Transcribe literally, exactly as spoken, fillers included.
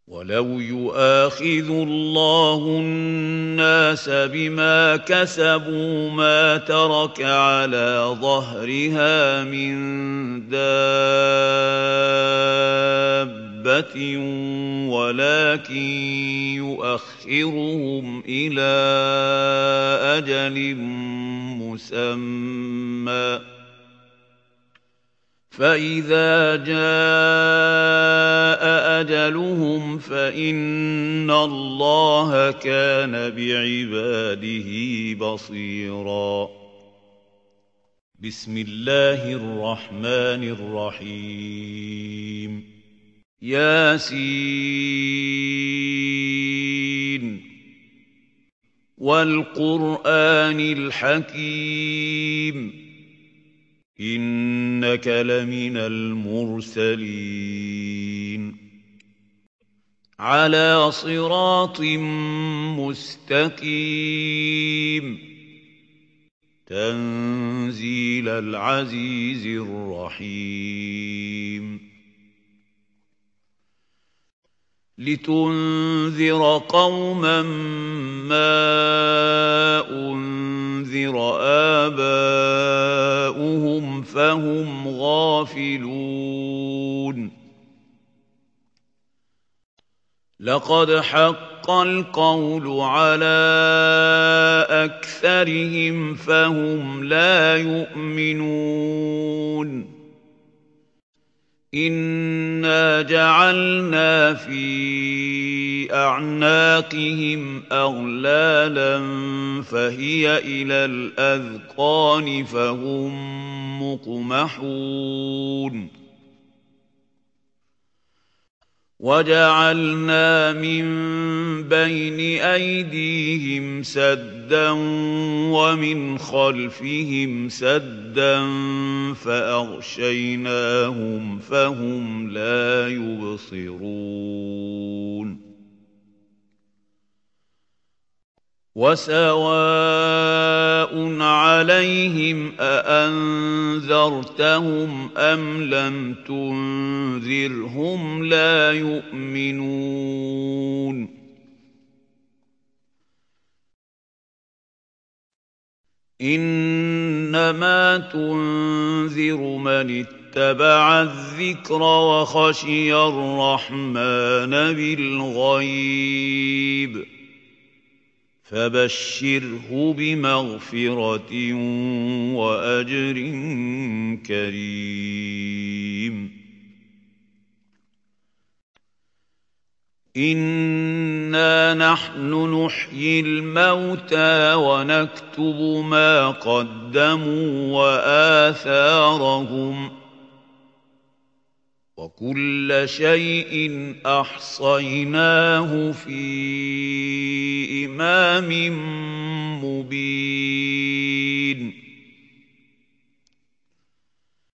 ولو يؤاخذ الله الناس بما كسبوا ما ترك على ظهرها من دابة ولكن يؤخرهم إلى أجل مسمى فإذا جاء أجلهم فإن الله كان بعباده بصيرا. بسم الله الرحمن الرحيم. ياسين والقرآن الحكيم إنك لمن المرسلين على صراط مستقيم تنزيل العزيز الرحيم لتنذر قوما ما أنذر آباؤهم فهم غافلون لقد حق القول على أكثرهم فهم لا يؤمنون إنا جعلنا في أعناقهم أغلالا فهي إلى الأذقان فهم مقمحون وجعلنا من بين أيديهم سدا ومن خلفهم سدا فأغشيناهم فهم لا يبصرون وسواء عليهم أأنذرتهم أم لم تنذرهم لا يؤمنون إنما تنذر من اتبع الذكر وخشي الرحمن بالغيب فبشره بمغفرة وأجر كريم إنا نحن نحيي الموتى ونكتب ما قدموا وآثارهم وكل شيء أحصيناه في إمام مبين